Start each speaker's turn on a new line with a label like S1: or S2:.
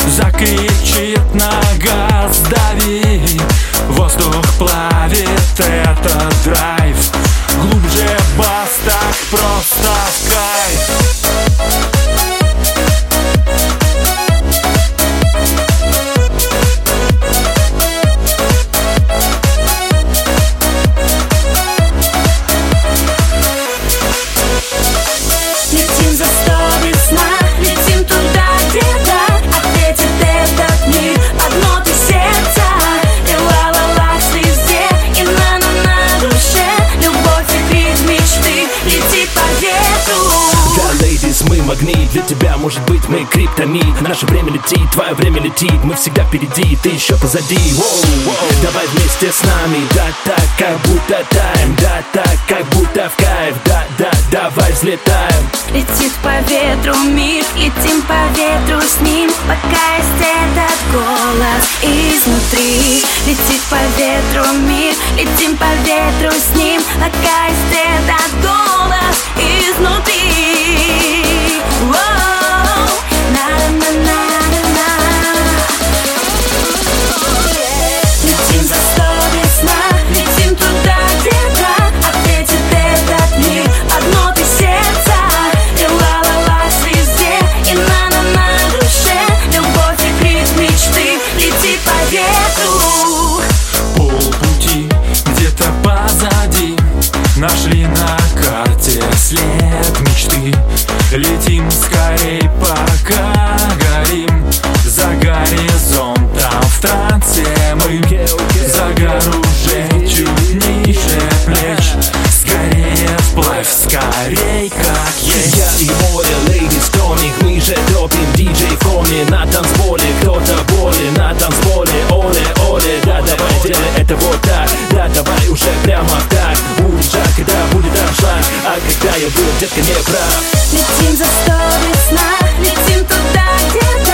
S1: закричит на газ, дави. Воздух плавит этот драйв. Глубже бас, так просто в кайф.
S2: Летим за 100 весна, летим туда, где-то ответит этот мир. Одно ты сердце, и ла-ла-ла везде, и на душе. Любовь и крик мечты, лети по ветру.
S3: Да, ladies, мы магнит, для тебя может быть мы криптонит. Наше время летит, твое время летит, мы всегда впереди, ты еще позади. Воу, давай вместе с нами, да так, как будто тайм, да так, как будто в кайф, да, давай взлетаем.
S2: Летит по ветру мир, летим по ветру с ним, пока есть этот голос изнутри. Летит по ветру мир, летим по ветру с ним, пока есть этот голос изнутри. Воу, на-на-на-на-на. Летим за 100 весна, летим туда, где-то ответит этот мир. Одно ты сердце, и ла-ла-ла везде, и на душе. Любовь и крик мечты, лети по ветру.
S1: Полпути где-то позади, нашли на карте след мечты. Летим скорей, пока горим. За горизонтом в трансе мы. Загор уже чуть ниже плеч. Скорее вплавь, скорей как есть.
S3: Я и море, ladies, тоник, мы же топим, диджей в коне. На танцполе, кто-то более, на танцполе, оле, да, давай делай это вот так, да, давай уже прямо в так. Будет жарко, когда будет аншлаг, а когда я был, детка, не прав.
S2: Летим за 100 весна, летим туда, где-то